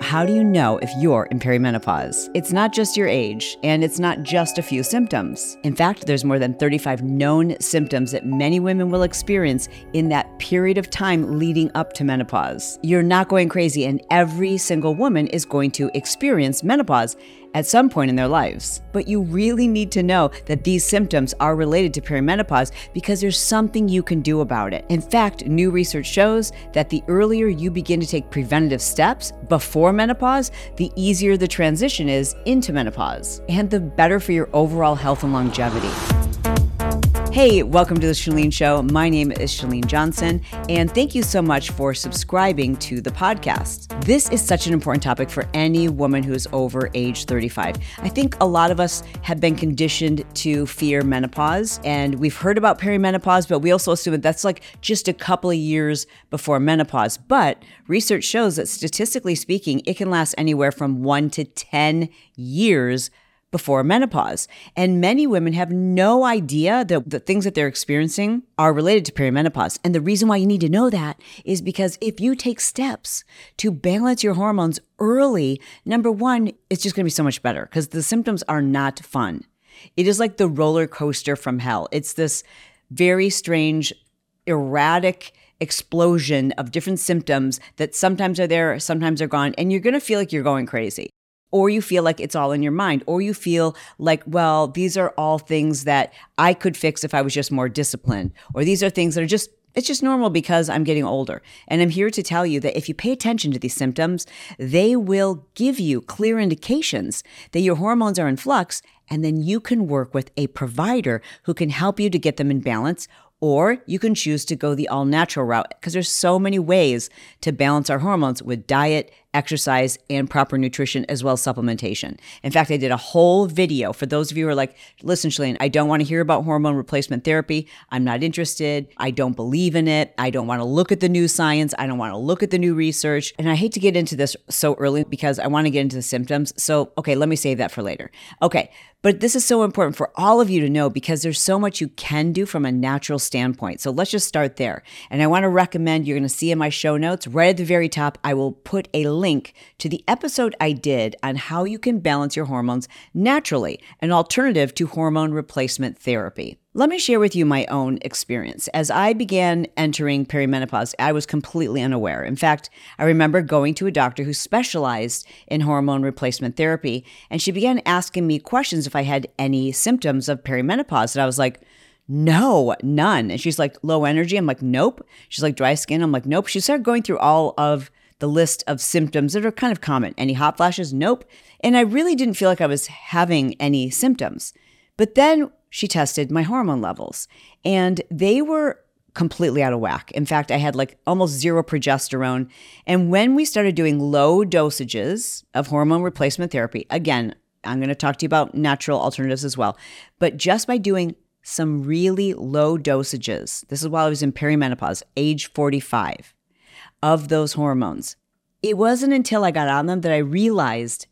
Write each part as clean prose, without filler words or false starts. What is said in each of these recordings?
how do you know if you're in perimenopause? It's not just your age, and it's not just a few symptoms. In fact, there's more than 35 known symptoms that many women will experience in that period of time leading up to menopause. You're not going crazy, and every single woman is going to experience menopause at some point in their lives. But you really need to know that these symptoms are related to perimenopause because there's something you can do about it. In fact, new research shows that the earlier you begin to take preventative steps before menopause, the easier the transition is into menopause, and the better for your overall health and longevity. Hey, welcome to the Chalene Show. My name is Chalene Johnson, and thank you so much for subscribing to the podcast. This is such an important topic for any woman who is over age 35. I think a lot of us have been conditioned to fear menopause, and we've heard about perimenopause, but we also assume that that's like just a couple of years before menopause. But research shows that statistically speaking, it can last anywhere from 1 to 10 years before menopause. And many women have no idea that the things that they're experiencing are related to perimenopause. And the reason why you need to know that is because if you take steps to balance your hormones early, number one, it's just going to be so much better because the symptoms are not fun. It is like the roller coaster from hell. It's this very strange, erratic explosion of different symptoms that sometimes are there, sometimes are gone, and you're going to feel like you're going crazy. Or you feel like it's all in your mind, or you feel like, well, these are all things that I could fix if I was just more disciplined, or these are things that are it's just normal because I'm getting older. And I'm here to tell you that if you pay attention to these symptoms, they will give you clear indications that your hormones are in flux, and then you can work with a provider who can help you to get them in balance. Or you can choose to go the all-natural route because there's so many ways to balance our hormones with diet, exercise, and proper nutrition, as well as supplementation. In fact, I did a whole video for those of you who are like, listen, Chalene, I don't want to hear about hormone replacement therapy. I'm not interested. I don't believe in it. I don't want to look at the new science. I don't want to look at the new research. And I hate to get into this so early because I want to get into the symptoms. So, okay, let me save that for later. Okay. But this is so important for all of you to know because there's so much you can do from a natural standpoint. So let's just start there. And I want to recommend, you're going to see in my show notes, right at the very top, I will put a link to the episode I did on how you can balance your hormones naturally, an alternative to hormone replacement therapy. Let me share with you my own experience. As I began entering perimenopause, I was completely unaware. In fact, I remember going to a doctor who specialized in hormone replacement therapy, and she began asking me questions if I had any symptoms of perimenopause. And I was like, no, none. And she's like, low energy? I'm like, nope. She's like, dry skin? I'm like, nope. She started going through all of the list of symptoms that are kind of common. Any hot flashes? Nope. And I really didn't feel like I was having any symptoms. But then she tested my hormone levels, and they were completely out of whack. In fact, I had like almost zero progesterone. And when we started doing low dosages of hormone replacement therapy, again, I'm going to talk to you about natural alternatives as well, but just by doing some really low dosages, this is while I was in perimenopause, age 45, of those hormones, it wasn't until I got on them that I realized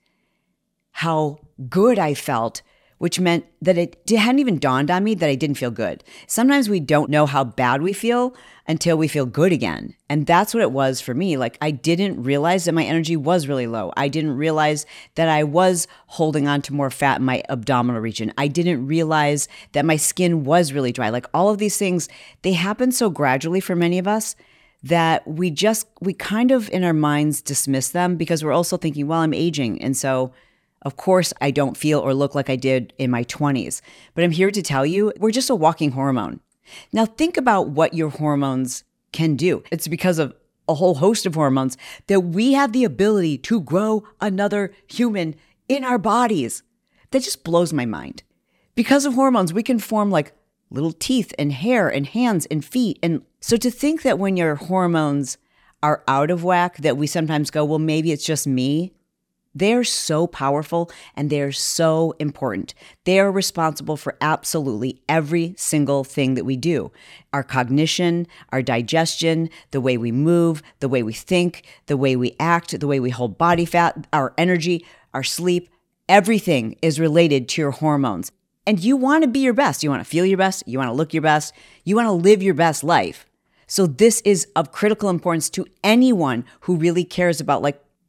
how good I felt, which meant that it hadn't even dawned on me that I didn't feel good. Sometimes we don't know how bad we feel until we feel good again. And that's what it was for me. Like, I didn't realize that my energy was really low. I didn't realize that I was holding on to more fat in my abdominal region. I didn't realize that my skin was really dry. Like, all of these things, they happen so gradually for many of us that we kind of in our minds dismiss them because we're also thinking, well, I'm aging. And so of course, I don't feel or look like I did in my 20s, but I'm here to tell you, we're just a walking hormone. Now think about what your hormones can do. It's because of a whole host of hormones that we have the ability to grow another human in our bodies. That just blows my mind. Because of hormones, we can form like little teeth and hair and hands and feet. And so to think that when your hormones are out of whack, that we sometimes go, well, maybe it's just me. They're so powerful and they're so important. They are responsible for absolutely every single thing that we do. Our cognition, our digestion, the way we move, the way we think, the way we act, the way we hold body fat, our energy, our sleep, everything is related to your hormones. And you want to be your best. You want to feel your best. You want to look your best. You want to live your best life. So this is of critical importance to anyone who really cares about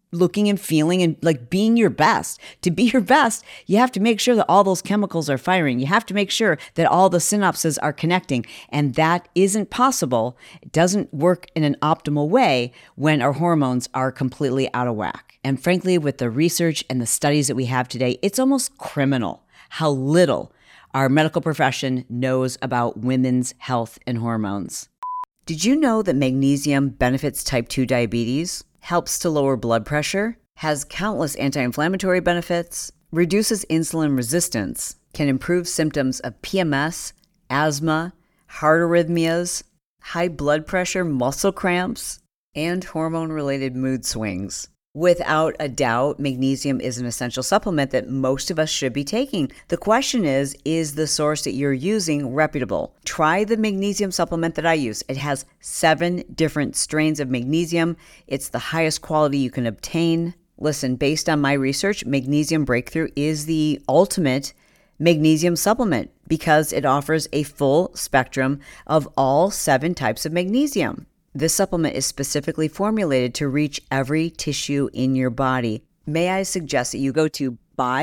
looking and feeling and like being your best. To be your best, you have to make sure that all those chemicals are firing. You have to make sure that all the synapses are connecting. And that isn't possible. It doesn't work in an optimal way when our hormones are completely out of whack. And frankly, with the research and the studies that we have today, it's almost criminal how little our medical profession knows about women's health and hormones. Did you know that magnesium benefits type 2 diabetes, helps to lower blood pressure, has countless anti-inflammatory benefits, reduces insulin resistance, can improve symptoms of PMS, asthma, heart arrhythmias, high blood pressure, muscle cramps, and hormone-related mood swings? Without a doubt, magnesium is an essential supplement that most of us should be taking. The question is the source that you're using reputable? Try the magnesium supplement that I use. It has 7 different strains of magnesium. It's the highest quality you can obtain. Listen, based on my research, Magnesium Breakthrough is the ultimate magnesium supplement because it offers a full spectrum of all 7 types of magnesium. This supplement is specifically formulated to reach every tissue in your body. May I suggest that you go to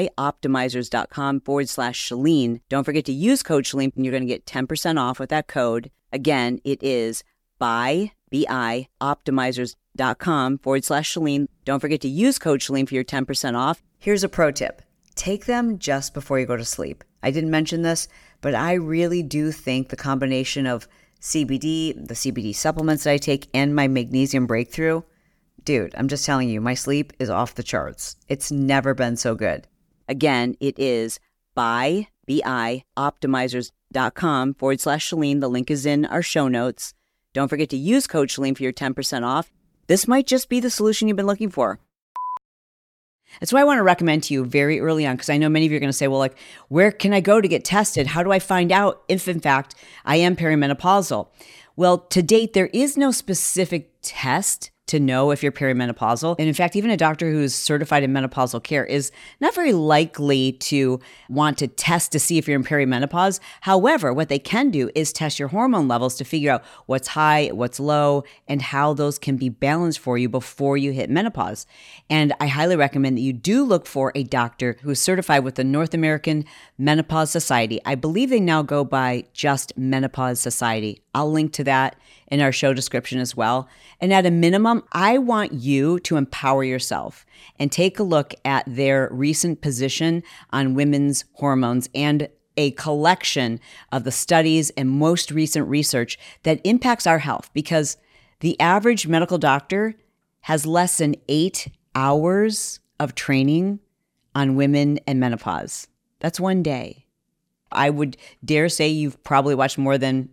buyoptimizers.com/Chalene. Don't forget to use code Chalene and you're going to get 10% off with that code. Again, it is buyoptimizers.com/Chalene. Don't forget to use code Chalene for your 10% off. Here's a pro tip. Take them just before you go to sleep. I didn't mention this, but I really do think the combination of CBD, the CBD supplements that I take, and my Magnesium Breakthrough, dude, I'm just telling you, my sleep is off the charts. It's never been so good. Again, it is buyoptimizers.com/Chalene. The link is in our show notes. Don't forget to use code Chalene for your 10% off. This might just be the solution you've been looking for. That's why I want to recommend to you very early on, because I know many of you are going to say, well, like, where can I go to get tested? How do I find out if, in fact, I am perimenopausal? Well, to date, there is no specific test to know if you're perimenopausal. And in fact, even a doctor who's certified in menopausal care is not very likely to want to test to see if you're in perimenopause. However, what they can do is test your hormone levels to figure out what's high, what's low, and how those can be balanced for you before you hit menopause. And I highly recommend that you do look for a doctor who's certified with the North American Menopause Society. I believe they now go by just Menopause Society. I'll link to that in our show description as well. And at a minimum, I want you to empower yourself and take a look at their recent position on women's hormones and a collection of the studies and most recent research that impacts our health, because the average medical doctor has less than 8 hours of training on women and menopause. That's one day. I would dare say you've probably watched more than,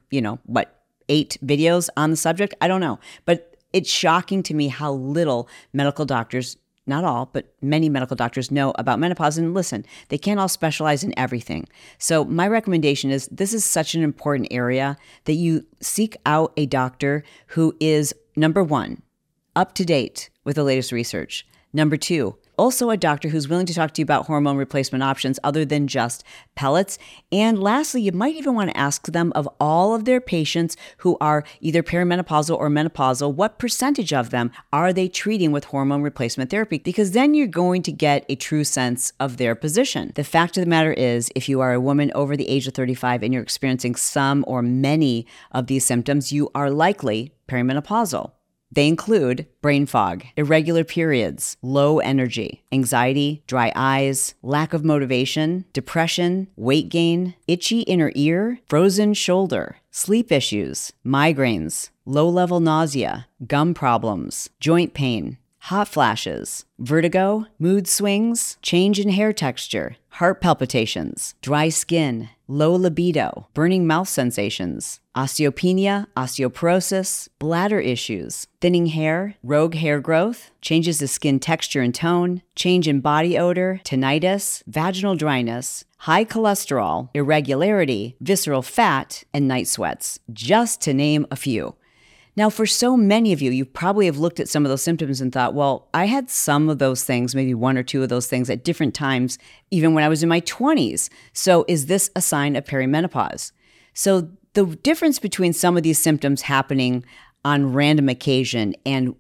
8 videos on the subject. I don't know. But it's shocking to me how little medical doctors, not all, but many medical doctors know about menopause. And listen, they can't all specialize in everything. So my recommendation is this is such an important area that you seek out a doctor who is, number 1, up to date with the latest research. Number 2, also a doctor who's willing to talk to you about hormone replacement options other than just pellets. And lastly, you might even want to ask them, of all of their patients who are either perimenopausal or menopausal, what percentage of them are they treating with hormone replacement therapy? Because then you're going to get a true sense of their position. The fact of the matter is, if you are a woman over the age of 35 and you're experiencing some or many of these symptoms, you are likely perimenopausal. They include brain fog, irregular periods, low energy, anxiety, dry eyes, lack of motivation, depression, weight gain, itchy inner ear, frozen shoulder, sleep issues, migraines, low-level nausea, gum problems, joint pain, hot flashes, vertigo, mood swings, change in hair texture, heart palpitations, dry skin, low libido, burning mouth sensations, osteopenia, osteoporosis, bladder issues, thinning hair, rogue hair growth, changes to skin texture and tone, change in body odor, tinnitus, vaginal dryness, high cholesterol, irregularity, visceral fat, and night sweats, just to name a few. Now, for so many of you, you probably have looked at some of those symptoms and thought, well, I had some of those things, maybe 1 or 2 of those things at different times, even when I was in my 20s. So is this a sign of perimenopause? So the difference between some of these symptoms happening on random occasion and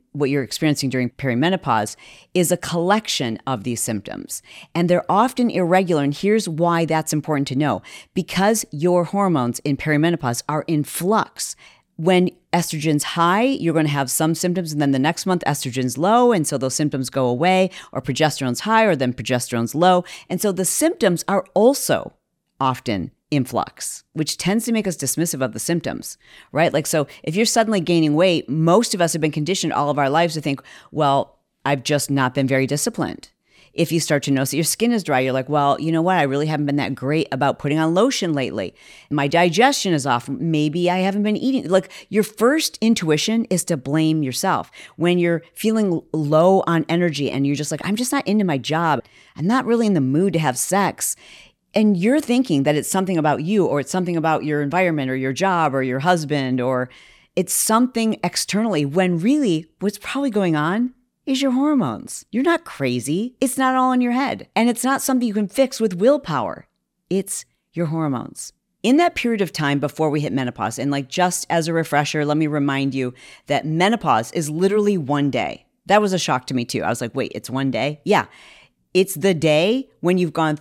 what you're experiencing during perimenopause is a collection of these symptoms. And they're often irregular. And here's why that's important to know. Because your hormones in perimenopause are in flux. When estrogen's high, you're going to have some symptoms, and then the next month estrogen's low, and so those symptoms go away, or progesterone's high, or then progesterone's low. And so the symptoms are also often in flux, which tends to make us dismissive of the symptoms, right? Like, so if you're suddenly gaining weight, most of us have been conditioned all of our lives to think, well, I've just not been very disciplined. If you start to notice that your skin is dry, you're like, well, you know what? I really haven't been that great about putting on lotion lately. My digestion is off. Maybe I haven't been eating. Like, your first intuition is to blame yourself. When you're feeling low on energy and you're just like, I'm just not into my job. I'm not really in the mood to have sex. And you're thinking that it's something about you, or it's something about your environment or your job or your husband, or it's something externally, when really what's probably going on is your hormones. You're not crazy. It's not all in your head. And it's not something you can fix with willpower. It's your hormones. In that period of time before we hit menopause, and like just as a refresher, let me remind you that menopause is literally one day. That was a shock to me too. I was like, wait, it's one day? Yeah. It's the day when you've gone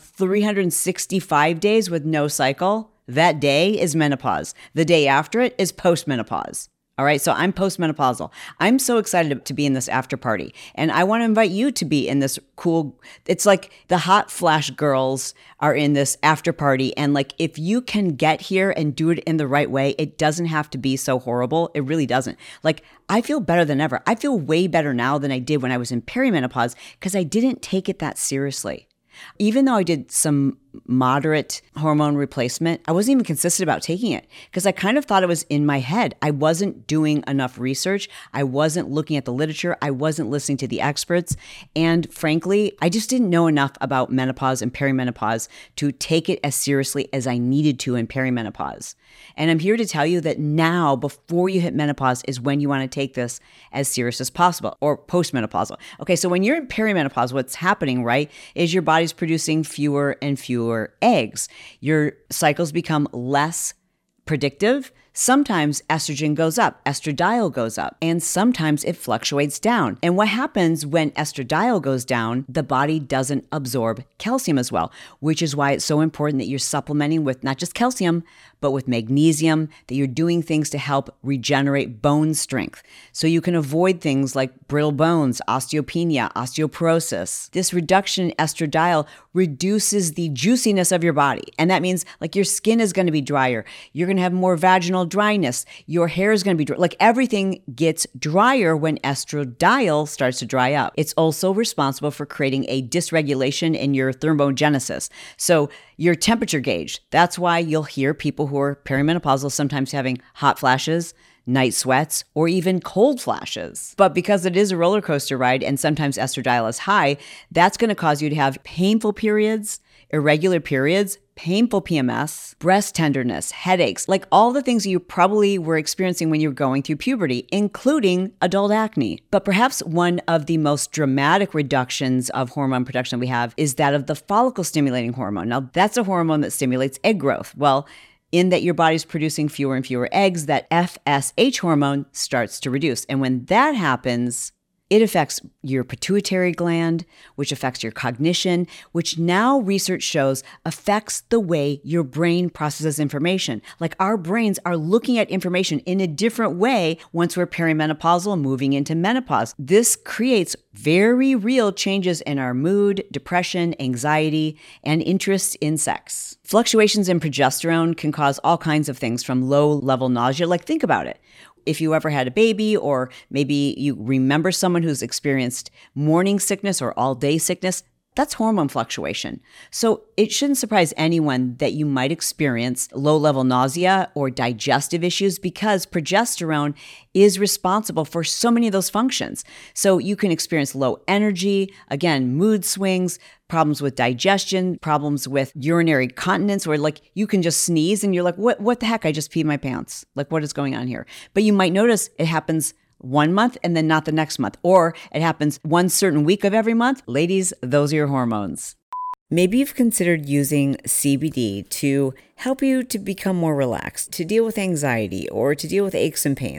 365 days with no cycle. That day is menopause. The day after it is postmenopause. All right, so I'm postmenopausal. I'm so excited to be in this after party. And I want to invite you to be in this cool, it's like the hot flash girls are in this after party. And like, if you can get here and do it in the right way, it doesn't have to be so horrible. It really doesn't. Like, I feel better than ever. I feel way better now than I did when I was in perimenopause because I didn't take it that seriously. Even though I did some moderate hormone replacement, I wasn't even consistent about taking it because I kind of thought it was in my head. I wasn't doing enough research. I wasn't looking at the literature. I wasn't listening to the experts. And frankly, I just didn't know enough about menopause and perimenopause to take it as seriously as I needed to in perimenopause. And I'm here to tell you that now, before you hit menopause, is when you want to take this as serious as possible, or postmenopausal. Okay, so when you're in perimenopause, what's happening, right, is your body's producing fewer and fewer eggs. Your cycles become less predictive. Sometimes estrogen goes up, estradiol goes up, and sometimes it fluctuates down. And what happens when estradiol goes down, the body doesn't absorb calcium as well, which is why it's so important that you're supplementing with not just calcium, but with magnesium, that you're doing things to help regenerate bone strength. So you can avoid things like brittle bones, osteopenia, osteoporosis. This reduction in estradiol reduces the juiciness of your body. And that means like your skin is going to be drier. You're going to have more vaginal dryness. Your hair is going to be dry. Like everything gets drier when estradiol starts to dry up. It's also responsible for creating a dysregulation in your thermogenesis. So your temperature gauge, that's why you'll hear people who are perimenopausal sometimes having hot flashes, night sweats, or even cold flashes. But because it is a roller coaster ride and sometimes estradiol is high, that's going to cause you to have painful periods, irregular periods, painful PMS, breast tenderness, headaches, like all the things you probably were experiencing when you were going through puberty, including adult acne. But perhaps one of the most dramatic reductions of hormone production we have is that of the follicle-stimulating hormone. Now, that's a hormone that stimulates egg growth. Well, in that your body's producing fewer and fewer eggs, that FSH hormone starts to reduce. And when that happens, it affects your pituitary gland, which affects your cognition, which now research shows affects the way your brain processes information. Like our brains are looking at information in a different way once we're perimenopausal and moving into menopause. This creates very real changes in our mood, depression, anxiety, and interest in sex. Fluctuations in progesterone can cause all kinds of things, from low-level nausea. Like, think about it. If you ever had a baby, or maybe you remember someone who's experienced morning sickness or all-day sickness, that's hormone fluctuation. So it shouldn't surprise anyone that you might experience low-level nausea or digestive issues, because progesterone is responsible for so many of those functions. So you can experience low energy, again, mood swings, problems with digestion, problems with urinary continence, where like you can just sneeze and you're like, what the heck? I just peed my pants. Like, what is going on here? But you might notice it happens 1 month and then not the next month, or it happens one certain week of every month. Ladies, those are your hormones. Maybe you've considered using CBD to help you to become more relaxed, to deal with anxiety, or to deal with aches and pains.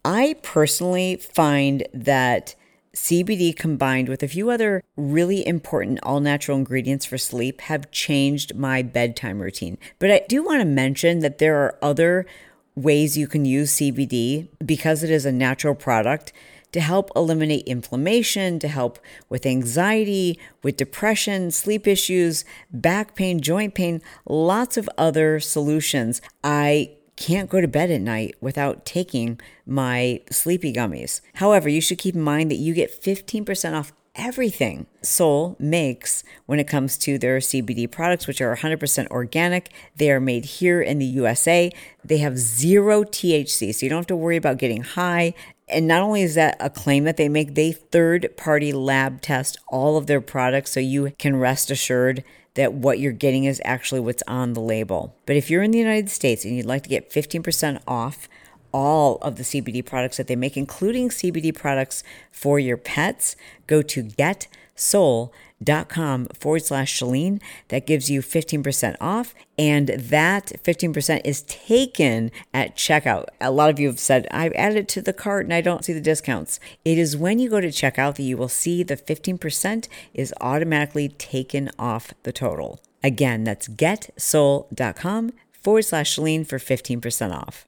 I personally find that CBD combined with a few other really important all-natural ingredients for sleep have changed my bedtime routine. But I do want to mention that there are other ways you can use CBD because it is a natural product to help eliminate inflammation, to help with anxiety, with depression, sleep issues, back pain, joint pain, lots of other solutions. I can't go to bed at night without taking my sleepy gummies. However, you should keep in mind that you get 15% off everything Soul makes when it comes to their CBD products, which are 100% organic. They are made here in the USA. They have 0 THC, so you don't have to worry about getting high. And not only is that a claim that they make, they third-party lab test all of their products so you can rest assured that what you're getting is actually what's on the label. But if you're in the United States and you'd like to get 15% off all of the CBD products that they make, including CBD products for your pets, go to getsoul.com/Chalene. That gives you 15% off, and that 15% is taken at checkout. A lot of you have said, I've added it to the cart and I don't see the discounts. It is when you go to checkout that you will see the 15% is automatically taken off the total. Again, that's getsoul.com/Chalene for 15% off.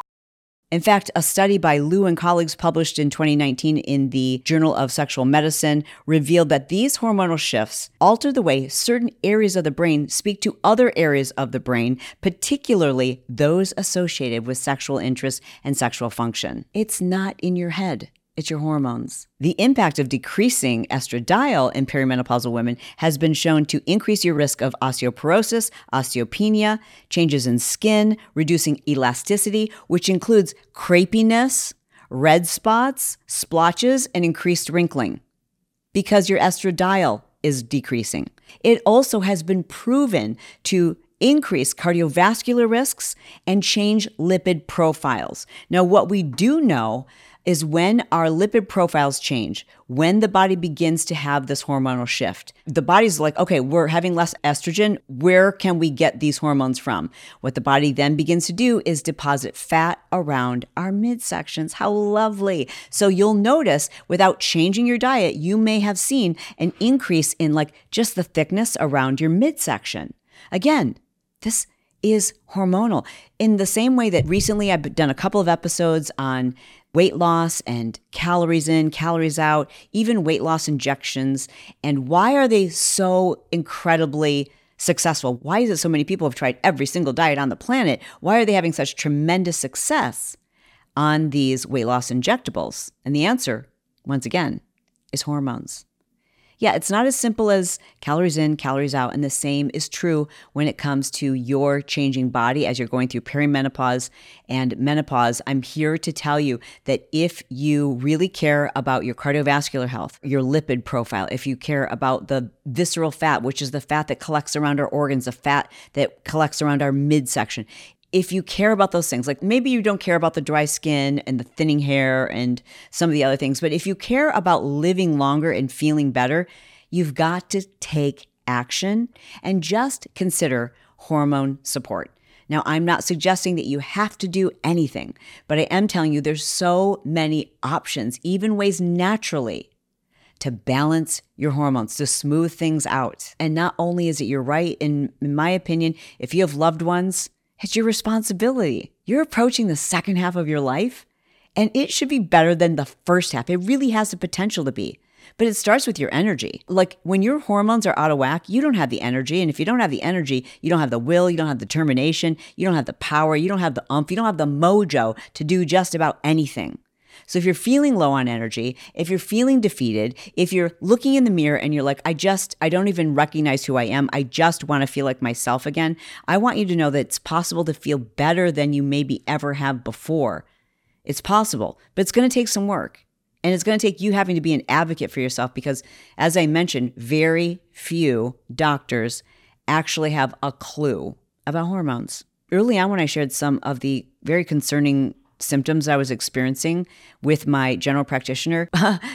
In fact, a study by Liu and colleagues published in 2019 in the Journal of Sexual Medicine revealed that these hormonal shifts alter the way certain areas of the brain speak to other areas of the brain, particularly those associated with sexual interest and sexual function. It's not in your head. It's your hormones. The impact of decreasing estradiol in perimenopausal women has been shown to increase your risk of osteoporosis, osteopenia, changes in skin, reducing elasticity, which includes crepiness, red spots, splotches, and increased wrinkling, because your estradiol is decreasing. It also has been proven to increase cardiovascular risks and change lipid profiles. Now, what we do know is when our lipid profiles change, when the body begins to have this hormonal shift, the body's like, okay, we're having less estrogen. Where can we get these hormones from? What the body then begins to do is deposit fat around our midsections. How lovely. So you'll notice without changing your diet, you may have seen an increase in like just the thickness around your midsection. Again, this is hormonal. In the same way that recently I've done a couple of episodes on weight loss and calories in, calories out, even weight loss injections. And why are they so incredibly successful? Why is it so many people have tried every single diet on the planet? Why are they having such tremendous success on these weight loss injectables? And the answer, once again, is hormones. Yeah, it's not as simple as calories in, calories out, and the same is true when it comes to your changing body as you're going through perimenopause and menopause. I'm here to tell you that if you really care about your cardiovascular health, your lipid profile, if you care about the visceral fat, which is the fat that collects around our organs, the fat that collects around our midsection, if you care about those things, like maybe you don't care about the dry skin and the thinning hair and some of the other things, but if you care about living longer and feeling better, you've got to take action and just consider hormone support. Now, I'm not suggesting that you have to do anything, but I am telling you there's so many options, even ways naturally to balance your hormones, to smooth things out. And not only is it your right, in my opinion, if you have loved ones, it's your responsibility. You're approaching the second half of your life, and it should be better than the first half. It really has the potential to be. But it starts with your energy. Like when your hormones are out of whack, you don't have the energy. And if you don't have the energy, you don't have the will, you don't have the determination, you don't have the power, you don't have the oomph, you don't have the mojo to do just about anything. So if you're feeling low on energy, if you're feeling defeated, if you're looking in the mirror and you're like, I don't even recognize who I am, I just want to feel like myself again, I want you to know that it's possible to feel better than you maybe ever have before. It's possible, but it's going to take some work. And it's going to take you having to be an advocate for yourself because, as I mentioned, very few doctors actually have a clue about hormones. Early on when I shared some of the very concerning symptoms I was experiencing with my general practitioner,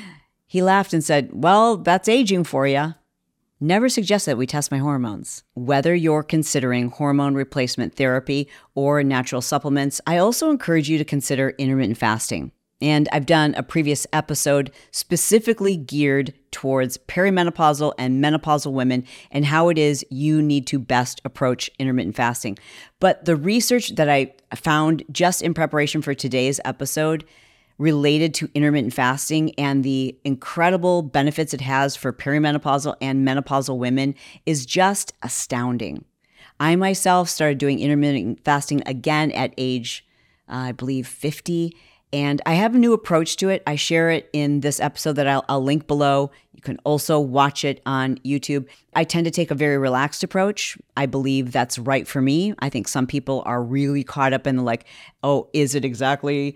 he laughed and said, well, that's aging for you. Never suggest that we test my hormones. Whether you're considering hormone replacement therapy or natural supplements, I also encourage you to consider intermittent fasting. And I've done a previous episode specifically geared towards perimenopausal and menopausal women and how it is you need to best approach intermittent fasting. But the research that I found just in preparation for today's episode related to intermittent fasting and the incredible benefits it has for perimenopausal and menopausal women is just astounding. I myself started doing intermittent fasting again at age, I believe, 50. And I have a new approach to it. I share it in this episode that I'll link below. You can also watch it on YouTube. I tend to take a very relaxed approach. I believe that's right for me. I think some people are really caught up in the oh, is it exactly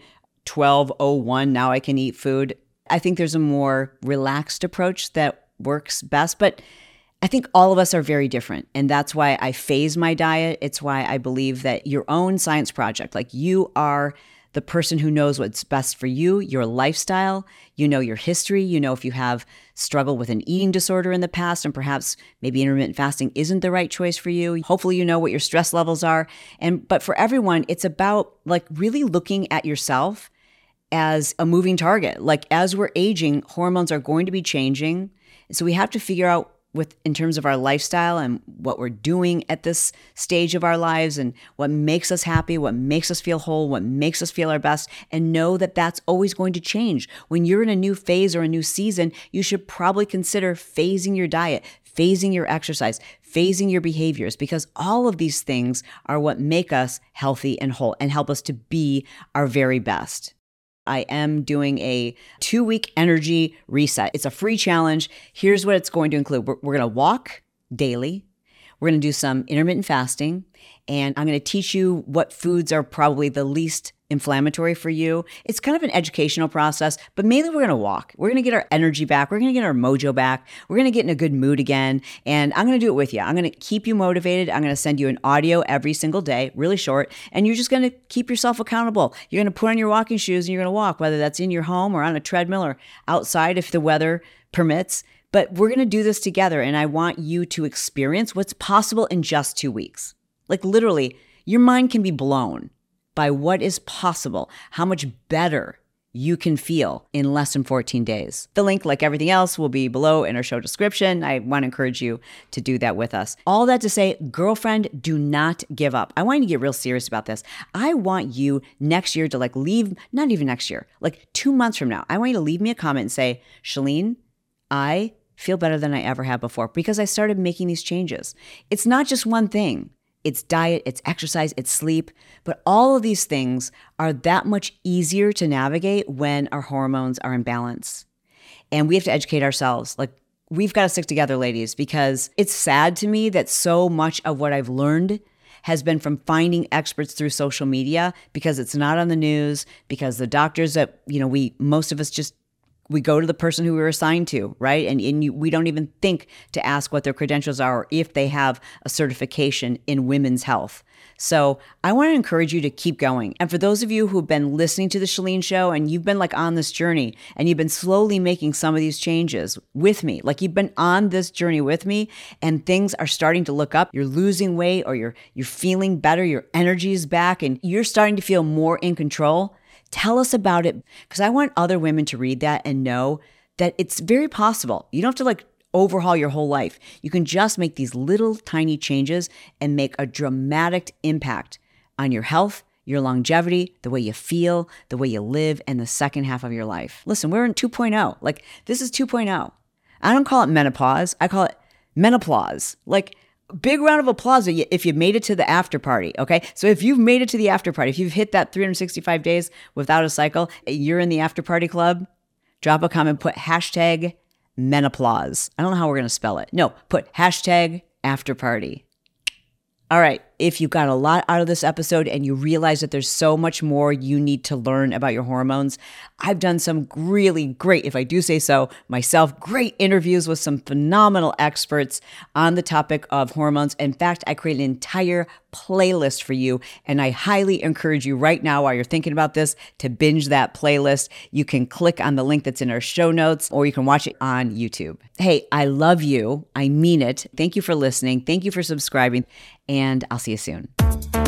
12:01? Now I can eat food. I think there's a more relaxed approach that works best. But I think all of us are very different. And that's why I phase my diet. It's why I believe that your own science project, you are the person who knows what's best for you, your lifestyle, you know your history, you know if you have struggled with an eating disorder in the past and perhaps maybe intermittent fasting isn't the right choice for you. Hopefully you know what your stress levels are. But for everyone, it's about really looking at yourself as a moving target. As we're aging, hormones are going to be changing. So we have to figure out in terms of our lifestyle and what we're doing at this stage of our lives and what makes us happy, what makes us feel whole, what makes us feel our best, and know that that's always going to change. When you're in a new phase or a new season, you should probably consider phasing your diet, phasing your exercise, phasing your behaviors, because all of these things are what make us healthy and whole and help us to be our very best. I am doing a 2-week energy reset. It's a free challenge. Here's what it's going to include. We're going to walk daily. We're going to do some intermittent fasting. And I'm going to teach you what foods are probably the least inflammatory for you. It's kind of an educational process, but mainly we're going to walk. We're going to get our energy back. We're going to get our mojo back. We're going to get in a good mood again. And I'm going to do it with you. I'm going to keep you motivated. I'm going to send you an audio every single day, really short. And you're just going to keep yourself accountable. You're going to put on your walking shoes and you're going to walk, whether that's in your home or on a treadmill or outside if the weather permits. But we're going to do this together. And I want you to experience what's possible in just 2 weeks. Literally, your mind can be blown by what is possible, how much better you can feel in less than 14 days. The link, like everything else, will be below in our show description. I want to encourage you to do that with us. All that to say, girlfriend, do not give up. I want you to get real serious about this. I want you next year to leave, not even next year, 2 months from now, I want you to leave me a comment and say, Chalene, I feel better than I ever have before because I started making these changes. It's not just one thing. It's diet, it's exercise, it's sleep, but all of these things are that much easier to navigate when our hormones are in balance. And we have to educate ourselves. We've got to stick together, ladies, because it's sad to me that so much of what I've learned has been from finding experts through social media because it's not on the news, because the doctors that, most of us we go to the person who we're assigned to, right? And we don't even think to ask what their credentials are or if they have a certification in women's health. So I want to encourage you to keep going. And for those of you who've been listening to the Chalene Show and you've been on this journey and you've been slowly making some of these changes with me, you've been on this journey with me and things are starting to look up, you're losing weight or you're feeling better, your energy is back and you're starting to feel more in control. Tell us about it because I want other women to read that and know that it's very possible. You don't have to overhaul your whole life. You can just make these little tiny changes and make a dramatic impact on your health, your longevity, the way you feel, the way you live, and the second half of your life. Listen, we're in 2.0. This is 2.0. I don't call it menopause. I call it menopause. Big round of applause if you made it to the after party, okay? So if you've made it to the after party, if you've hit that 365 days without a cycle, you're in the after party club, drop a comment, put hashtag menopause. I don't know how we're going to spell it. No, put hashtag after party. All right, if you got a lot out of this episode and you realize that there's so much more you need to learn about your hormones, I've done some really great, if I do say so myself, great interviews with some phenomenal experts on the topic of hormones. In fact, I created an entire playlist for you, and I highly encourage you right now while you're thinking about this to binge that playlist. You can click on the link that's in our show notes, or you can watch it on YouTube. Hey, I love you. I mean it. Thank you for listening. Thank you for subscribing, and I'll see you soon.